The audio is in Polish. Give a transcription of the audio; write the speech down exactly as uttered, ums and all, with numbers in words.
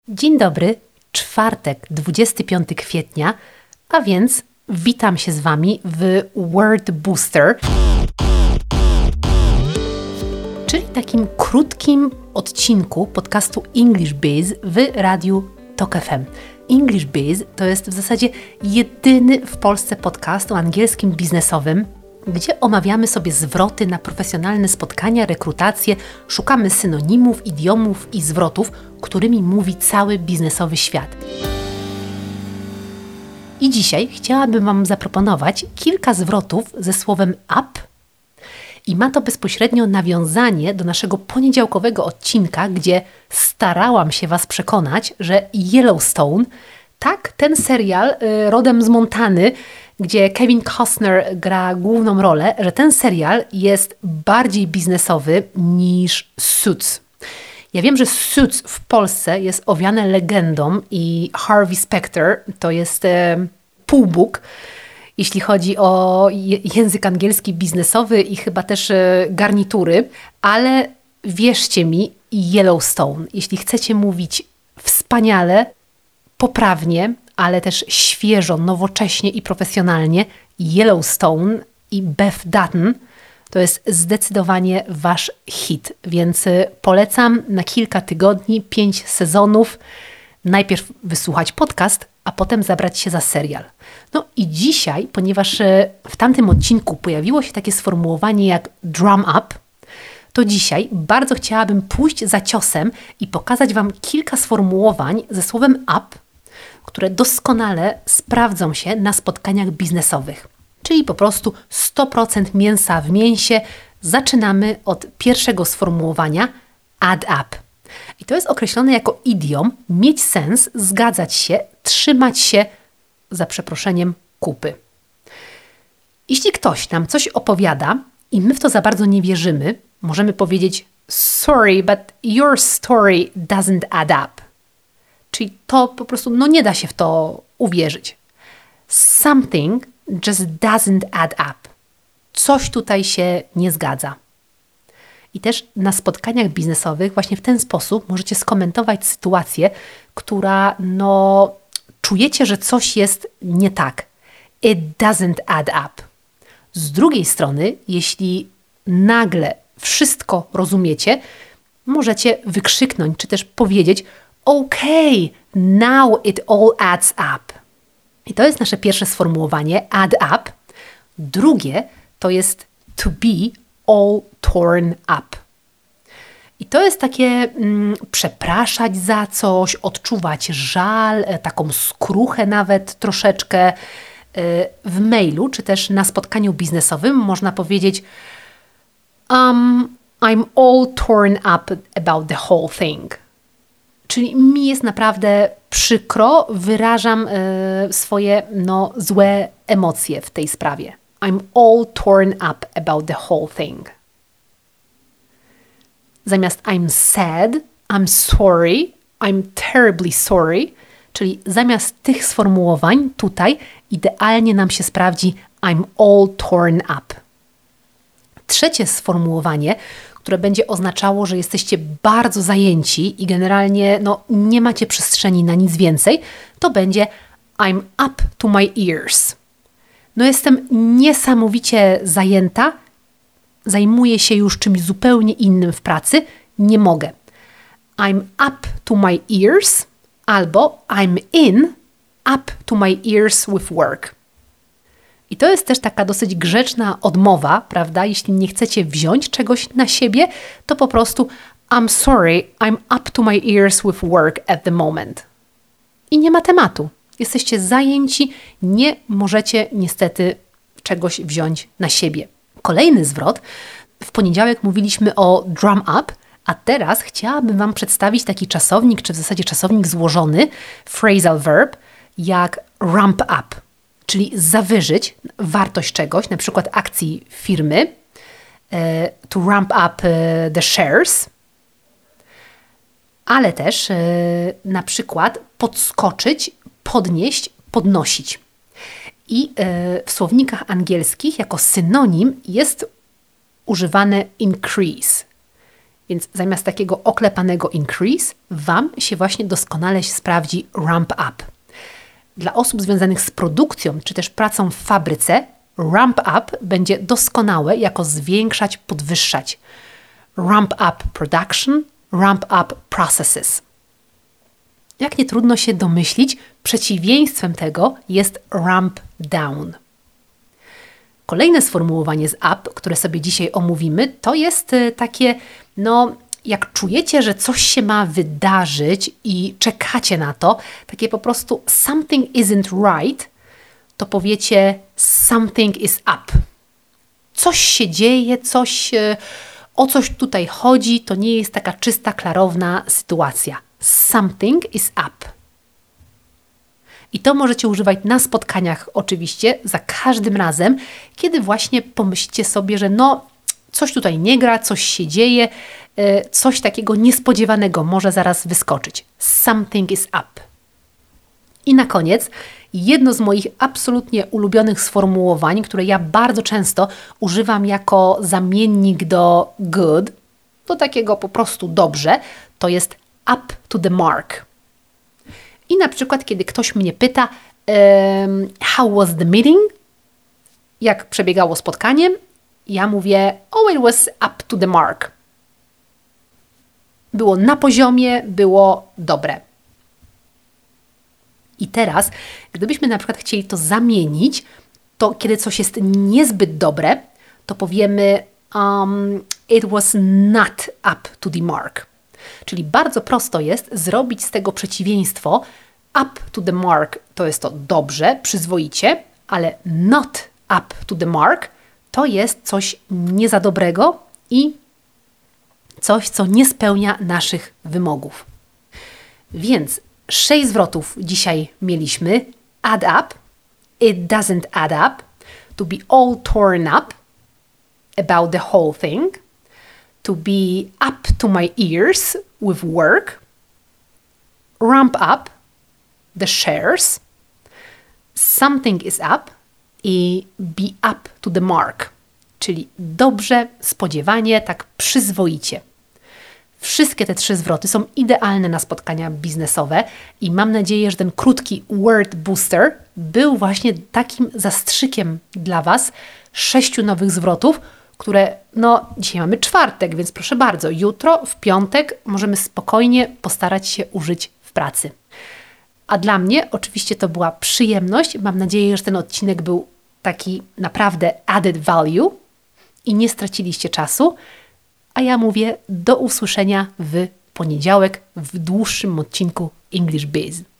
Dzień dobry, czwartek, dwudziestego piątego kwietnia, a więc witam się z Wami w Word Booster, czyli takim krótkim odcinku podcastu English Biz w radiu Tok F M. English Biz to jest w zasadzie jedyny w Polsce podcast o angielskim biznesowym, gdzie omawiamy sobie zwroty na profesjonalne spotkania, rekrutacje, szukamy synonimów, idiomów i zwrotów, którymi mówi cały biznesowy świat. I dzisiaj chciałabym Wam zaproponować kilka zwrotów ze słowem up i ma to bezpośrednio nawiązanie do naszego poniedziałkowego odcinka, gdzie starałam się Was przekonać, że Yellowstone, tak, ten serial y, rodem z Montany, gdzie Kevin Costner gra główną rolę, że ten serial jest bardziej biznesowy niż Suits. Ja wiem, że Suits w Polsce jest owiane legendą i Harvey Specter to jest e, półbóg, jeśli chodzi o je, język angielski biznesowy i chyba też e, garnitury, ale wierzcie mi, Yellowstone, jeśli chcecie mówić wspaniale, poprawnie, ale też świeżo, nowocześnie i profesjonalnie, Yellowstone i Beth Dutton to jest zdecydowanie Wasz hit, więc polecam na kilka tygodni, pięć sezonów, najpierw wysłuchać podcast, a potem zabrać się za serial. No i dzisiaj, ponieważ w tamtym odcinku pojawiło się takie sformułowanie jak drum up, to dzisiaj bardzo chciałabym pójść za ciosem i pokazać Wam kilka sformułowań ze słowem up, które doskonale sprawdzą się na spotkaniach biznesowych. Czyli po prostu sto procent mięsa w mięsie. Zaczynamy od pierwszego sformułowania add up. I to jest określone jako idiom, mieć sens, zgadzać się, trzymać się, za przeproszeniem, kupy. Jeśli ktoś nam coś opowiada i my w to za bardzo nie wierzymy, możemy powiedzieć sorry, but your story doesn't add up. Czyli to po prostu, no nie da się w to uwierzyć. Something just doesn't add up. Coś tutaj się nie zgadza. I też na spotkaniach biznesowych właśnie w ten sposób możecie skomentować sytuację, która, no, czujecie, że coś jest nie tak. It doesn't add up. Z drugiej strony, jeśli nagle wszystko rozumiecie, możecie wykrzyknąć, czy też powiedzieć okay, now it all adds up. I to jest nasze pierwsze sformułowanie, add up. Drugie to jest to be all torn up. I to jest takie mm, przepraszać za coś, odczuwać żal, taką skruchę nawet troszeczkę. W mailu, czy też na spotkaniu biznesowym można powiedzieć um, I'm all torn up about the whole thing. Czyli mi jest naprawdę przykro, wyrażam y, swoje no, złe emocje w tej sprawie. I'm all torn up about the whole thing. Zamiast I'm sad, I'm sorry, I'm terribly sorry, czyli zamiast tych sformułowań tutaj idealnie nam się sprawdzi I'm all torn up. Trzecie sformułowanie, które będzie oznaczało, że jesteście bardzo zajęci i generalnie no, nie macie przestrzeni na nic więcej, to będzie I'm up to my ears. No jestem niesamowicie zajęta, zajmuję się już czymś zupełnie innym w pracy, nie mogę. I'm up to my ears albo I'm in up to my ears with work. I to jest też taka dosyć grzeczna odmowa, prawda? Jeśli nie chcecie wziąć czegoś na siebie, to po prostu I'm sorry, I'm up to my ears with work at the moment. I nie ma tematu. Jesteście zajęci, nie możecie niestety czegoś wziąć na siebie. Kolejny zwrot. W poniedziałek mówiliśmy o drum up, a teraz chciałabym Wam przedstawić taki czasownik, czy w zasadzie czasownik złożony, phrasal verb, jak ramp up. Czyli zawyżyć wartość czegoś, na przykład akcji firmy, to ramp up the shares, ale też na przykład podskoczyć, podnieść, podnosić. I w słownikach angielskich jako synonim jest używane increase. Więc zamiast takiego oklepanego increase, Wam się właśnie doskonale sprawdzi ramp up. Dla osób związanych z produkcją czy też pracą w fabryce, ramp up będzie doskonałe jako zwiększać, podwyższać. Ramp up production, ramp up processes. Jak nie trudno się domyślić, przeciwieństwem tego jest ramp down. Kolejne sformułowanie z up, które sobie dzisiaj omówimy, to jest takie, no jak czujecie, że coś się ma wydarzyć i czekacie na to, takie po prostu something isn't right, to powiecie something is up. Coś się dzieje, coś, o coś tutaj chodzi, to nie jest taka czysta, klarowna sytuacja. Something is up. I to możecie używać na spotkaniach oczywiście, za każdym razem, kiedy właśnie pomyślicie sobie, że no coś tutaj nie gra, coś się dzieje, coś takiego niespodziewanego może zaraz wyskoczyć. Something is up. I na koniec jedno z moich absolutnie ulubionych sformułowań, które ja bardzo często używam jako zamiennik do good, do takiego po prostu dobrze, to jest up to the mark. I na przykład, kiedy ktoś mnie pyta, um, how was the meeting? Jak przebiegało spotkanie? Ja mówię, oh, it was up to the mark. Było na poziomie, było dobre. I teraz, gdybyśmy na przykład chcieli to zamienić, to kiedy coś jest niezbyt dobre, to powiemy um, it was not up to the mark. Czyli bardzo prosto jest zrobić z tego przeciwieństwo. Up to the mark to jest to dobrze, przyzwoicie, ale not up to the mark to jest coś nie za dobrego i coś, co nie spełnia naszych wymogów. Więc sześć zwrotów dzisiaj mieliśmy. Add up, it doesn't add up, to be all torn up about the whole thing, to be up to my ears with work, ramp up the shares, something is up i be up to the mark, czyli dobrze, spodziewanie, tak przyzwoicie. Wszystkie te trzy zwroty są idealne na spotkania biznesowe i mam nadzieję, że ten krótki word booster był właśnie takim zastrzykiem dla Was sześciu nowych zwrotów, które, no dzisiaj mamy czwartek, więc proszę bardzo, jutro w piątek możemy spokojnie postarać się użyć w pracy. A dla mnie oczywiście to była przyjemność. Mam nadzieję, że ten odcinek był taki naprawdę added value i nie straciliście czasu. A ja mówię do usłyszenia w poniedziałek w dłuższym odcinku English Biz.